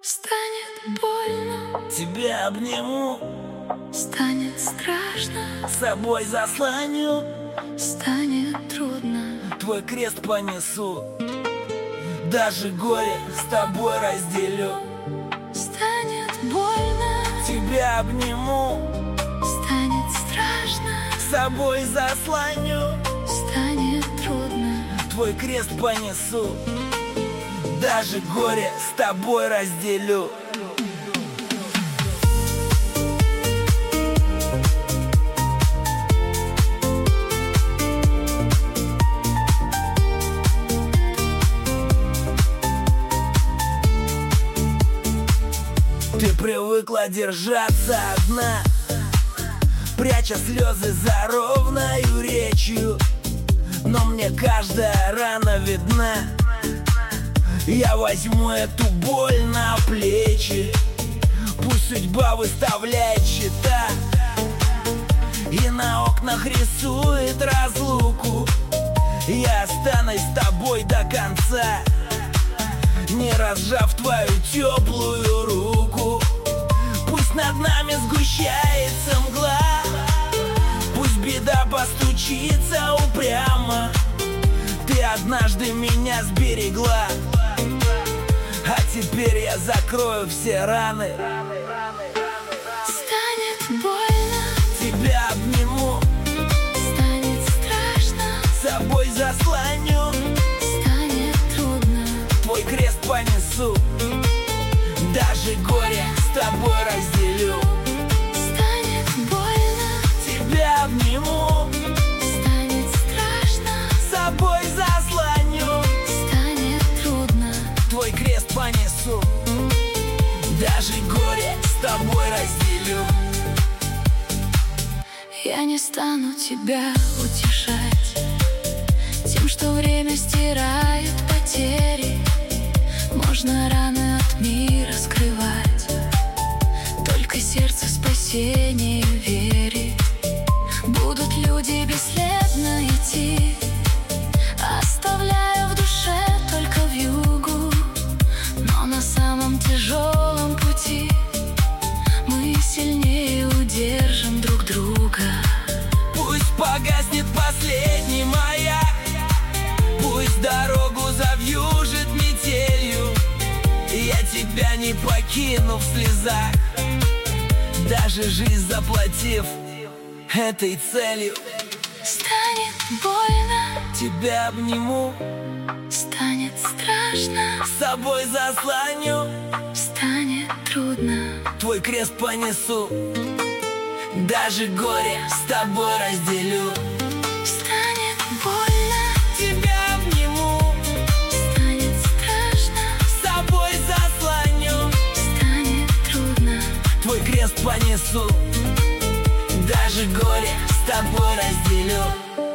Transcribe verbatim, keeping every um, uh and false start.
Станет больно, тебя обниму, станет страшно, с собой заслоню, станет трудно, твой крест понесу, даже горе с тобой разделю. станет больно, Тебя обниму, станет страшно, с собой заслоню, станет трудно, твой крест понесу, даже горе с тобой разделю. Ты привыкла держаться одна, пряча слезы за ровною речью, но мне каждая рана видна. Я возьму эту боль на плечи, пусть судьба выставляет счета и на окнах рисует разлуку. Я останусь с тобой до конца, не разжав твою теплую руку. Пусть над нами сгущается мгла, пусть беда постучится упрямо. Ты однажды меня сберегла, а теперь я закрою все раны. станет больно, Тебя обниму, станет страшно, с собой заслоню, станет трудно, твой крест понесу, даже горе с тобой разделю. станет больно, Тебя обниму, станет страшно, с собой заслоню, станет трудно, твой крест понесу, даже горе с тобой разделю. я не стану тебя утешать тем, что время стирает потери. Можно раны от мира скрывать, только сердце спасению верит. Будут люди бесследно идти, оставляя в душе только вьюгу, но на самом тяжелом пути мы сильнее удержим друг друга. Пусть погаснет последний маяк, пусть дорогу завьюжит метелью, я тебя не покину в слезах, даже жизнь заплатив этой целью. Станет больно, Тебя обниму, станет страшно, с собой заслоню, станет трудно, твой крест понесу, даже горе с тобой разделю. станет больно, Тебя обниму, станет страшно, с собой заслоню, станет трудно, твой крест понесу, даже горе с тобой разделю.